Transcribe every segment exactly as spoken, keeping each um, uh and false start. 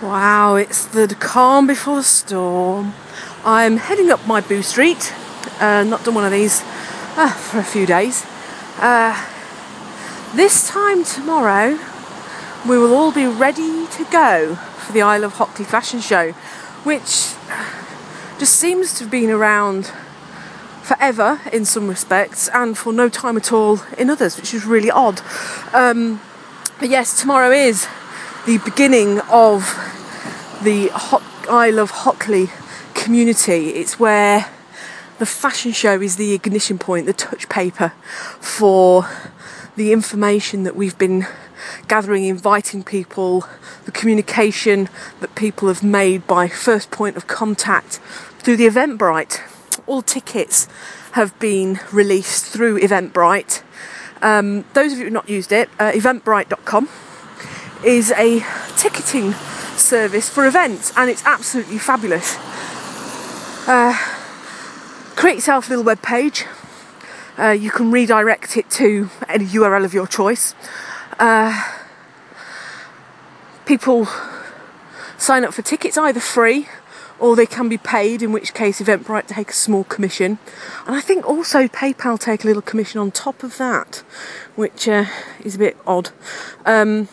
Wow, it's the calm before the storm. I'm heading up my Boo Street. Uh, not done one of these uh, for a few days. Uh, this time tomorrow, we will all be ready to go for the Isle of Hockley fashion show, which just seems to have been around forever in some respects and for no time at all in others, which is really odd. Um, but yes, tomorrow is the beginning of the Ho- Isle of Hockley community. It's where the fashion show is the ignition point, the touch paper for the information that we've been gathering, inviting people, the communication that people have made by first point of contact through the Eventbrite. All tickets have been released through Eventbrite. Um, those of you who have not used it, uh, eventbrite dot com is a ticketing service for events, and it's absolutely fabulous. Uh, create yourself a little web page. Uh, you can redirect it to any U R L of your choice. Uh, people sign up for tickets, either free or they can be paid, in which case Eventbrite take a small commission. And I think also PayPal take a little commission on top of that, which uh, is a bit odd. Um,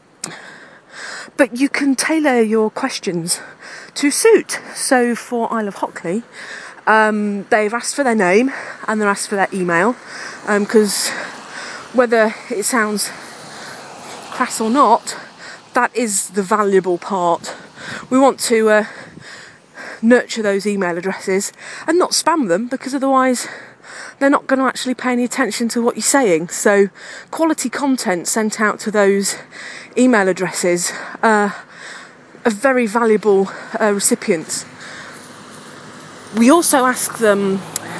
but you can tailor your questions to suit. So for Isle of Hockley, um, they've asked for their name and they're asked for their email, because um, whether it sounds crass or not, that is the valuable part. We want to uh, nurture those email addresses and not spam them, because otherwise they're not going to actually pay any attention to what you're saying. So quality content sent out to those email addresses uh, are very valuable uh, recipients. We also ask them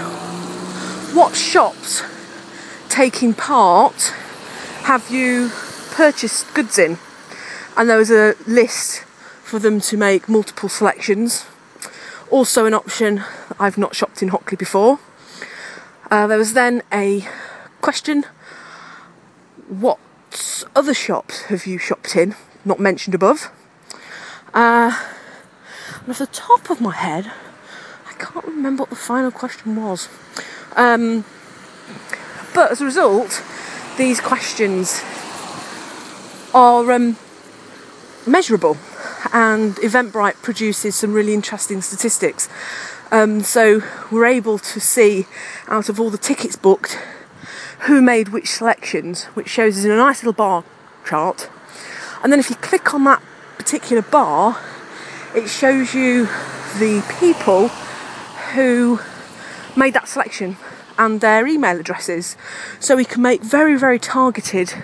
what shops taking part have you purchased goods in, and there was a list for them to make multiple selections. Also an option, I've not shopped in Hockley before. Uh, there was then a question, what other shops have you shopped in, not mentioned above. Uh, and off the top of my head, I can't remember what the final question was. Um, but as a result, these questions are um, measurable, and Eventbrite produces some really interesting statistics. Um, so we're able to see, out of all the tickets booked, who made which selections, which shows us in a nice little bar chart. And then if you click on that particular bar, it shows you the people who made that selection and their email addresses. So we can make very, very targeted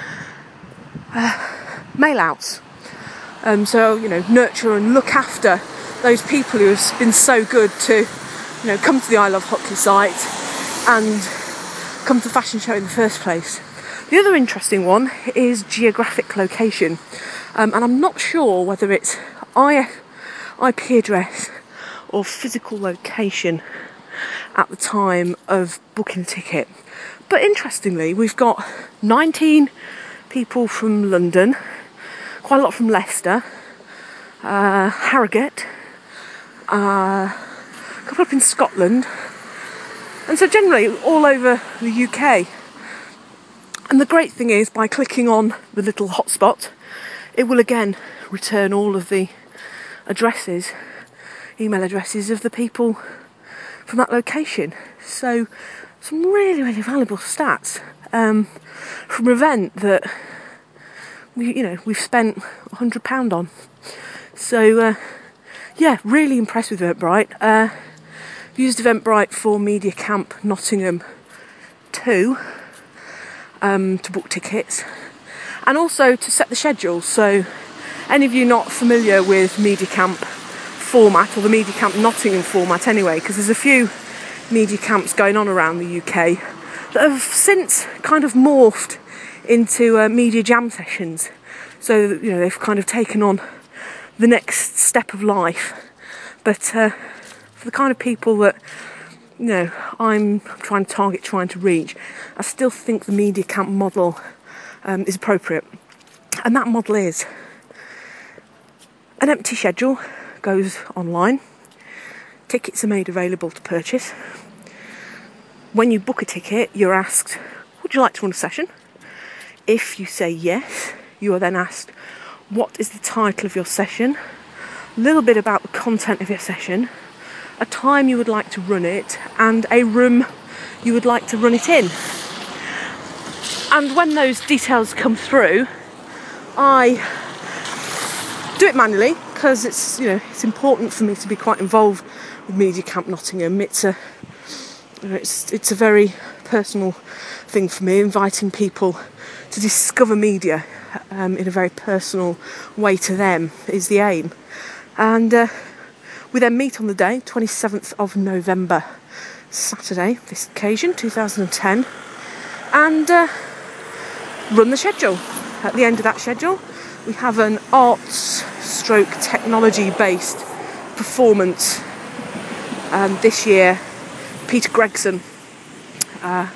uh, mail outs. Um, so, you know, nurture and look after those people who have been so good to, you know, come to the Isle of Hockley site and come to the fashion show in the first place. The other interesting one is geographic location. Um, and I'm not sure whether it's I P address or physical location at the time of booking a ticket. But interestingly, we've got nineteen people from London, quite a lot from Leicester, uh, Harrogate, uh, a couple up in Scotland, and so generally all over the U K. And the great thing is, by clicking on the little hotspot, it will again return all of the addresses, email addresses of the people from that location. So some really, really valuable stats um, from an event that we, you know, we've spent one hundred pounds on. So uh, yeah, really impressed with Eventbrite. Uh, used Eventbrite for Media Camp Nottingham two um, to book tickets, and also to set the schedule. So any of you not familiar with Media Camp format, or the Media Camp Nottingham format anyway, because there's a few media camps going on around the U K that have since kind of morphed into uh, media jam sessions. So, you know, they've kind of taken on the next step of life. But uh, for the kind of people that, you know, I'm trying to target, trying to reach, I still think the media camp model um, is appropriate. And that model is An empty schedule goes online. Tickets are made available to purchase. When you book a ticket, you're asked, would you like to run a session? If you say yes, you are then asked, what is the title of your session? A little bit about the content of your session, a time you would like to run it, and a room you would like to run it in. And when those details come through, I do it manually because it's, you know, it's important for me to be quite involved with Media Camp Nottingham. It's a, you know, it's it's a very personal thing for me, inviting people to discover media um, in a very personal way to them is the aim. And uh, we then meet on the day, twenty-seventh of November, Saturday, this occasion, two thousand ten, and uh, run the schedule. At the end of that schedule, we have an arts stroke technology based performance. Um, this year, Peter Gregson, uh,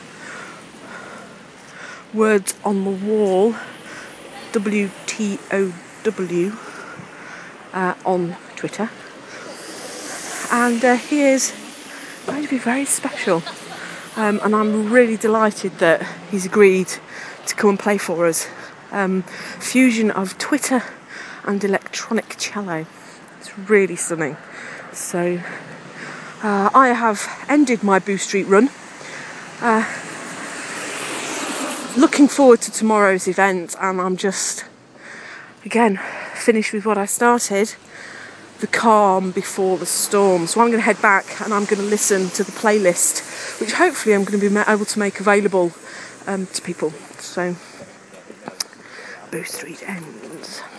Words on the Wall, W T O W, uh, on Twitter. And uh, he is going to be very special. Um, and I'm really delighted that he's agreed to come and play for us. Um, fusion of Twitter and electronic cello. It's really stunning. So uh, I have ended my Boo Street run. Uh, looking forward to tomorrow's event, and I'm just, again, finished with what I started. The calm before the storm. So I'm going to head back and I'm going to listen to the playlist, which hopefully I'm going to be able to make available um, to people. So, Boo Street ends.